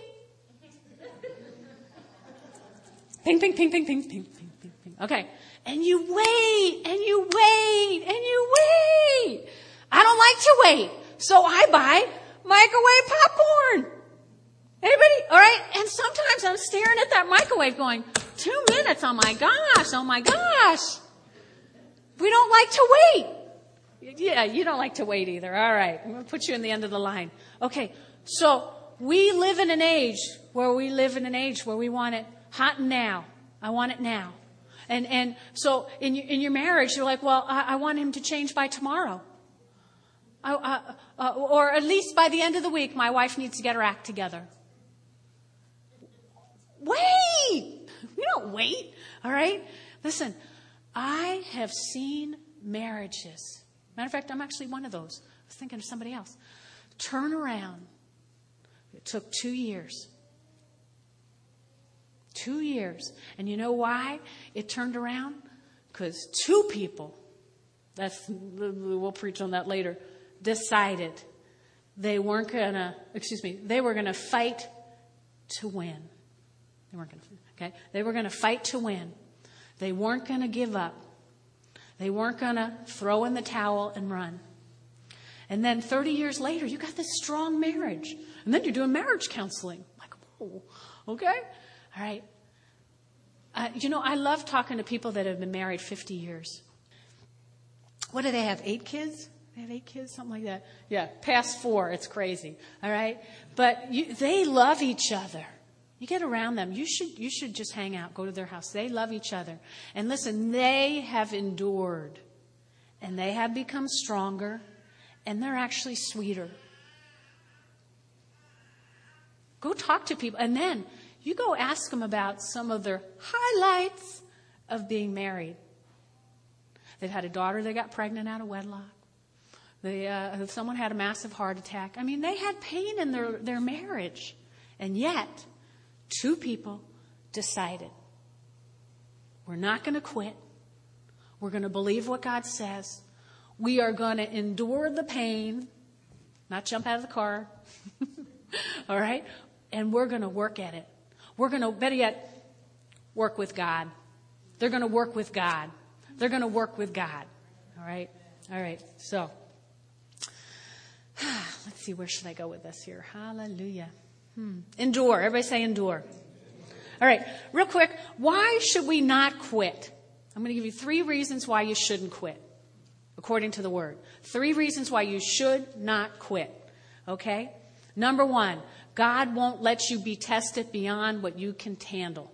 Ping, ping, ping, ping, ping, ping, ping, ping, ping. Okay. And you wait, and you wait, and you wait. I don't like to wait, so I buy microwave popcorn. Anybody? All right. And sometimes I'm staring at that microwave going, two minutes. Oh my gosh. Oh my gosh. We don't like to wait. Yeah, you don't like to wait either. All right. I'm going to put you in the end of the line. Okay. So we live in an age where we live in an age where we want it hot and now. I want it now. And, and so in your, in your marriage, you're like, well, I, I want him to change by tomorrow. I, uh, uh, or at least by the end of the week, my wife needs to get her act together. Wait! We don't wait, all right? Listen, I have seen marriages. Matter of fact, I'm actually one of those. I was thinking of somebody else. Turn around. It took two years. Two years. And you know why it turned around? Because two people, that's, we'll preach on that later, decided they weren't going to, excuse me, they were going to fight to win. They weren't going to, okay? They were going to fight to win. They weren't going to give up. They weren't going to throw in the towel and run. And then thirty years later, you got this strong marriage. And then you're doing marriage counseling. Like, oh, okay? All right. Uh, you know, I love talking to people that have been married fifty years. What do they have? Eight kids? They have eight kids, something like that. Yeah, past four. It's crazy. All right. But you, they love each other. You get around them. You should, you should just hang out, go to their house. They love each other. And listen, they have endured. And they have become stronger. And they're actually sweeter. Go talk to people. And then you go ask them about some of their highlights of being married. They've had a daughter that got pregnant out of wedlock. They, uh, someone had a massive heart attack. I mean, they had pain in their, their marriage. And yet, two people decided, we're not going to quit. We're going to believe what God says. We are going to endure the pain, not jump out of the car. All right? And we're going to work at it. We're going to, better yet, work with God. They're going to work with God. They're going to work with God. All right? All right. So, let's see, where should I go with this here? Hallelujah. Hmm. Endure. Everybody say endure. All right. Real quick, why should we not quit? I'm going to give you three reasons why you shouldn't quit, according to the Word. Three reasons why you should not quit. Okay? Number one, God won't let you be tested beyond what you can handle.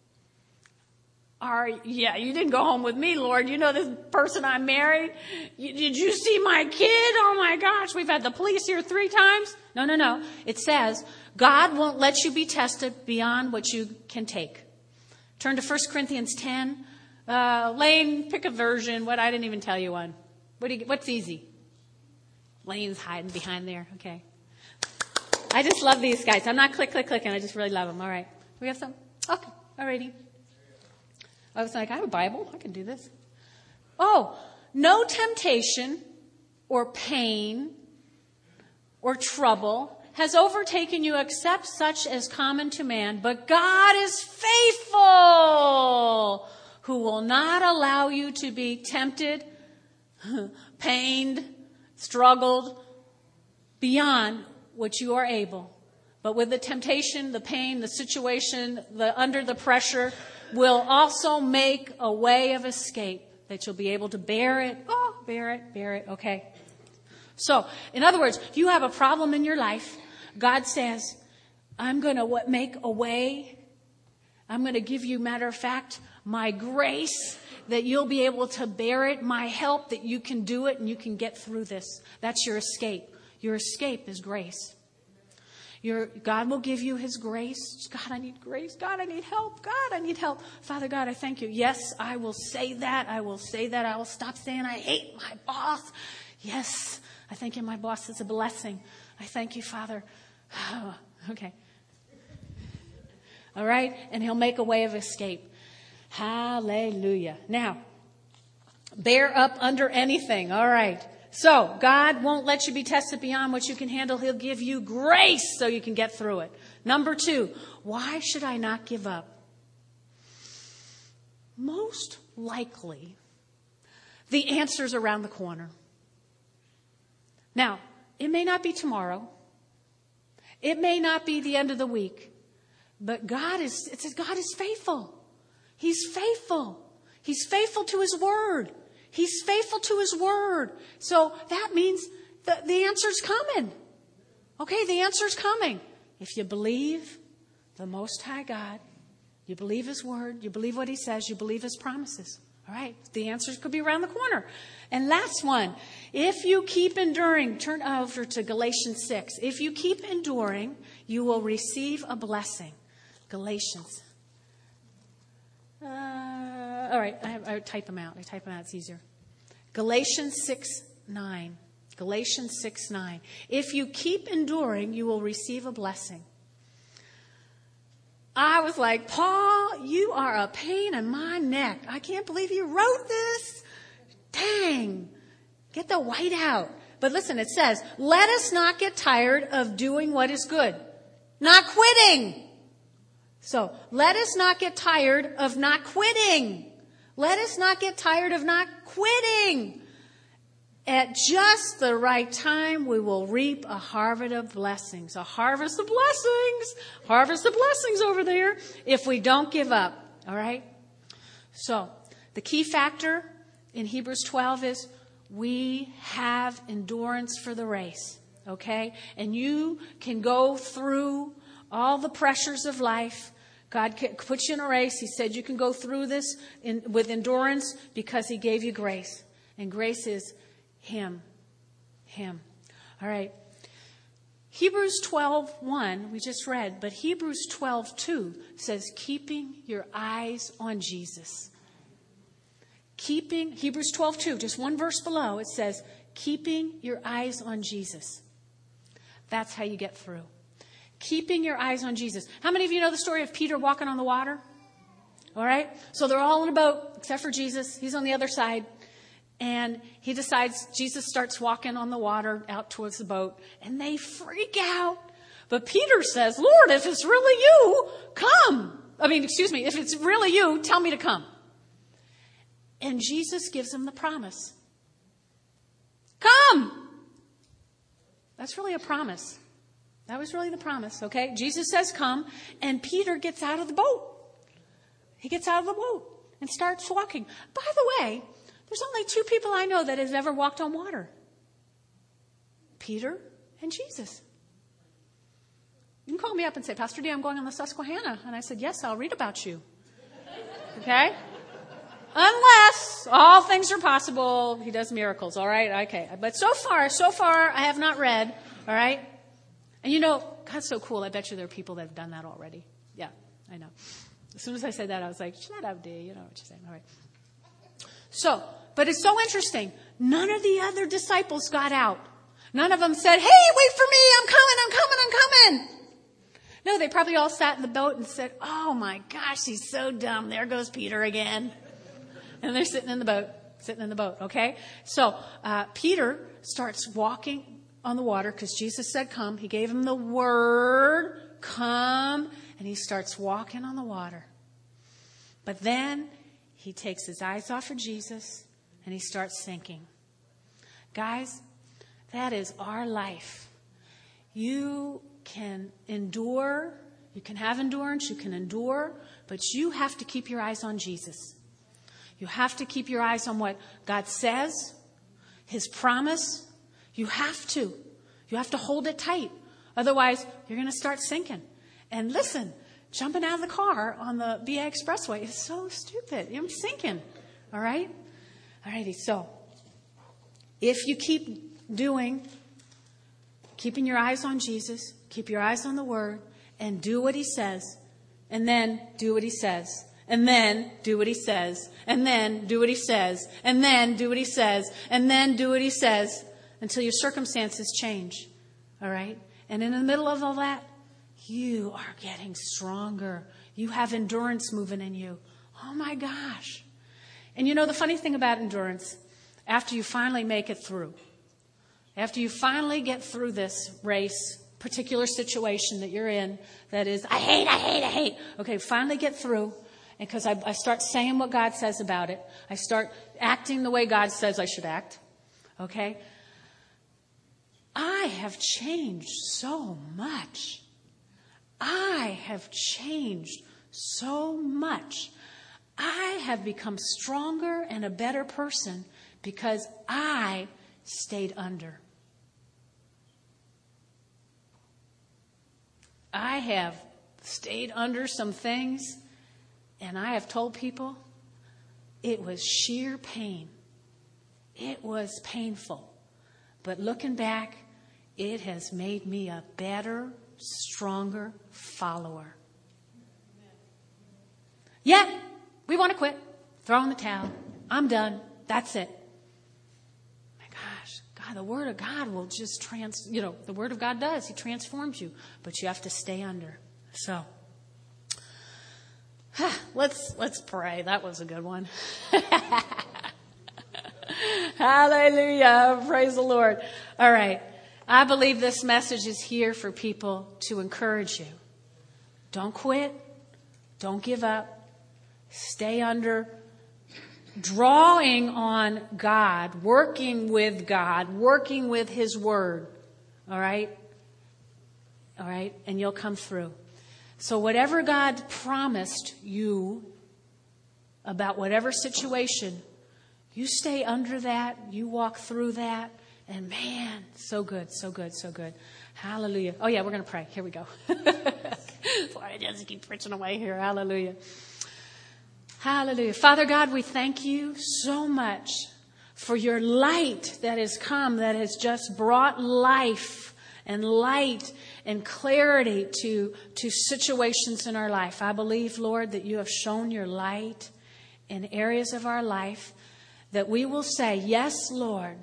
Are, yeah, you didn't go home with me, Lord. You know this person I married? You, did you see my kid? Oh my gosh, we've had the police here three times. No, no, no. It says, God won't let you be tested beyond what you can take. Turn to First Corinthians ten. Uh, Lane, pick a version. What? I didn't even tell you one. What do you, what's easy? Lane's hiding behind there. Okay. I just love these guys. I'm not click, click, clicking. I just really love them. All right. Do we have some? Okay. All righty. I was like, I have a Bible. I can do this. Oh, no temptation or pain or trouble has overtaken you except such as common to man. But God is faithful, who will not allow you to be tempted, pained, struggled beyond what you are able. But with the temptation, the pain, the situation, the under the pressure, will also make a way of escape that you'll be able to bear it. Oh, bear it, bear it. Okay. So, in other words, if you have a problem in your life, God says, I'm going to make a way. I'm going to give you, matter of fact, my grace that you'll be able to bear it, my help that you can do it and you can get through this. That's your escape. Your escape is grace. Your, God will give you His grace. God, I need grace. God, I need help. God, I need help. Father God, I thank you. Yes, I will say that. I will say that. I will stop saying I hate my boss. Yes, I thank you. My boss is a blessing. I thank you, Father. Oh, okay. All right. And He'll make a way of escape. Hallelujah. Now, bear up under anything. All right. So, God won't let you be tested beyond what you can handle. He'll give you grace so you can get through it. Number two, why should I not give up? Most likely, the answer's around the corner. Now, it may not be tomorrow. It may not be the end of the week. But God is, it says God is faithful. He's faithful. He's faithful to His word. He's faithful to His word. So that means the, the answer's coming. Okay, the answer's coming. If you believe the Most High God, you believe His word, you believe what He says, you believe His promises. All right, the answers could be around the corner. And last one, if you keep enduring, turn over to Galatians six. If you keep enduring, you will receive a blessing. Galatians. Uh, all right, I, I type them out. I type them out. It's easier. Galatians six nine. Galatians six nine. If you keep enduring, you will receive a blessing. I was like, Paul, you are a pain in my neck. I can't believe you wrote this. Dang. Get the white out. But listen, it says, let us not get tired of doing what is good. Not quitting. So, let us not get tired of not quitting. Let us not get tired of not quitting. at just the right time, we will reap a harvest of blessings. A harvest of blessings. Harvest of blessings over there if we don't give up. All right? So, the key factor in Hebrews twelve is we have endurance for the race. Okay? And you can go through all the pressures of life. God puts you in a race. He said you can go through this in, with endurance because He gave you grace. And grace is Him. Him. All right. Hebrews twelve one, we just read, but Hebrews twelve two says, keeping your eyes on Jesus. Keeping, Hebrews twelve two, just one verse below, it says, keeping your eyes on Jesus. That's how you get through. Keeping your eyes on Jesus. How many of you know the story of Peter walking on the water? All right. So they're all in a boat, except for Jesus. He's on the other side. And he decides, Jesus starts walking on the water out towards the boat. And they freak out. But Peter says, Lord, if it's really you, come. I mean, excuse me, if it's really you, tell me to come. And Jesus gives him the promise. Come. That's really a promise. That was really the promise, okay? Jesus says come, and Peter gets out of the boat. He gets out of the boat and starts walking. By the way, there's only two people I know that have ever walked on water. Peter and Jesus. You can call me up and say, Pastor D, I'm going on the Susquehanna. And I said, yes, I'll read about you. Okay? Unless all things are possible, he does miracles, all right? Okay. But so far, so far, I have not read, all right? And you know, God's so cool. I bet you there are people that have done that already. Yeah, I know. As soon as I said that, I was like, shut up, D. You know what you're saying. All right. So, but it's so interesting. None of the other disciples got out. None of them said, hey, wait for me. I'm coming, I'm coming, I'm coming. No, they probably all sat in the boat and said, oh my gosh, he's so dumb. There goes Peter again. And they're sitting in the boat, sitting in the boat, okay? So uh, Peter starts walking on the water because Jesus said come. He gave him the word, come, and he starts walking on the water. But then he takes his eyes off of Jesus and he starts sinking. Guys, that is our life. You can endure, you can have endurance, you can endure, but you have to keep your eyes on Jesus. You have to keep your eyes on what God says, His promise. You have to. You have to hold it tight. Otherwise, you're going to start sinking. And listen, jumping out of the car on the B A Expressway is so stupid. I'm sinking. All right? All righty. So, if you keep doing, keeping your eyes on Jesus, keep your eyes on the Word, and do what He says, and then do what He says, and then do what He says, and then do what He says, and then do what He says, and then do what He says, until your circumstances change. All right? And in the middle of all that, you are getting stronger. You have endurance moving in you. Oh my gosh. And you know the funny thing about endurance, after you finally make it through, after you finally get through this race, particular situation that you're in, that is, I hate, I hate, I hate. Okay, finally get through. And because I, I start saying what God says about it. I start acting the way God says I should act. Okay? I have changed so much. I have changed so much. I have become stronger and a better person because I stayed under. I have stayed under some things, and I have told people it was sheer pain. It was painful. But looking back, it has made me a better, stronger follower. Yet, we want to quit. Throw in the towel. I'm done. That's it. My gosh, God, the Word of God will just trans, you know, the Word of God does. He transforms you. But you have to stay under. So, let's, let's pray. That was a good one. Hallelujah. Praise the Lord. All right. I believe this message is here for people to encourage you. Don't quit. Don't give up. Stay under. drawing on God, working with God, working with His Word. All right? All right? And you'll come through. So whatever God promised you about whatever situation, you stay under that, you walk through that, and man, so good, so good, so good. Hallelujah. Oh yeah, we're going to pray. Here we go. Boy, I just keep preaching away here. Hallelujah. Hallelujah. Father God, we thank you so much for your light that has come, that has just brought life and light and clarity to, to situations in our life. I believe, Lord, that you have shown your light in areas of our life that we will say, yes, Lord,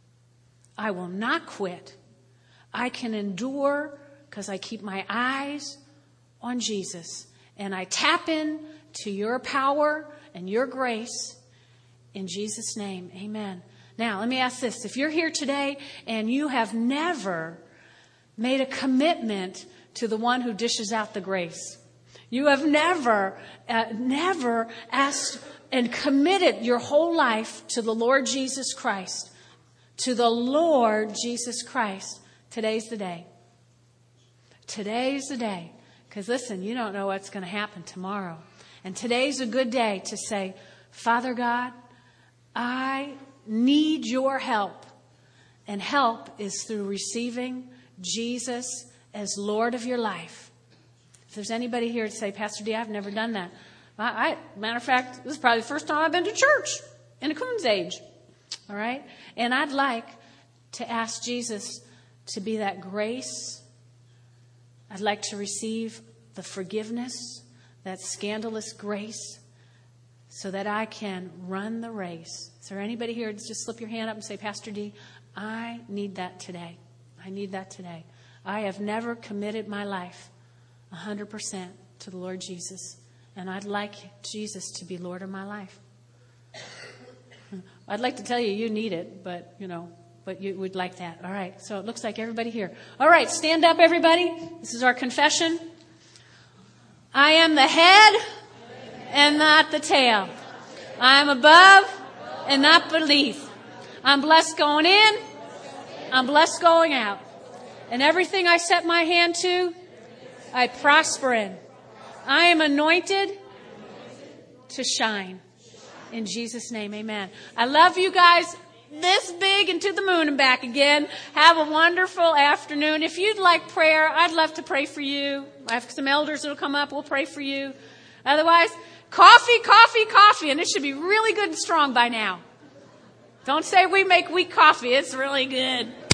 I will not quit. I can endure because I keep my eyes on Jesus. And I tap in to your power and your grace in Jesus' name. Amen. Now, let me ask this. If you're here today and you have never made a commitment to the one who dishes out the grace, you have never, uh, never asked and committed your whole life to the Lord Jesus Christ, to the Lord Jesus Christ, today's the day. Today's the day. Because listen, you don't know what's going to happen tomorrow. And today's a good day to say, Father God, I need your help. And help is through receiving Jesus as Lord of your life. If there's anybody here to say, Pastor D, I've never done that. I, I, matter of fact, this is probably the first time I've been to church in a coon's age. All right? And I'd like to ask Jesus to be that grace. I'd like to receive the forgiveness, that scandalous grace, so that I can run the race. Is there anybody here? Just slip your hand up and say, Pastor D, I need that today. I need that today. I have never committed my life one hundred percent to the Lord Jesus. And I'd like Jesus to be Lord of my life. I'd like to tell you you need it, but, you know, but you would like that. All right. So it looks like everybody here. All right. Stand up, everybody. This is our confession. I am the head and not the tail. I am above and not beneath. I'm blessed going in. I'm blessed going out. And everything I set my hand to, I prosper in. I am anointed to shine. In Jesus' name, amen. I love you guys this big and to the moon and back again. Have a wonderful afternoon. If you'd like prayer, I'd love to pray for you. I have some elders that will come up. We'll pray for you. Otherwise, coffee, coffee, coffee. And it should be really good and strong by now. Don't say we make weak coffee. It's really good.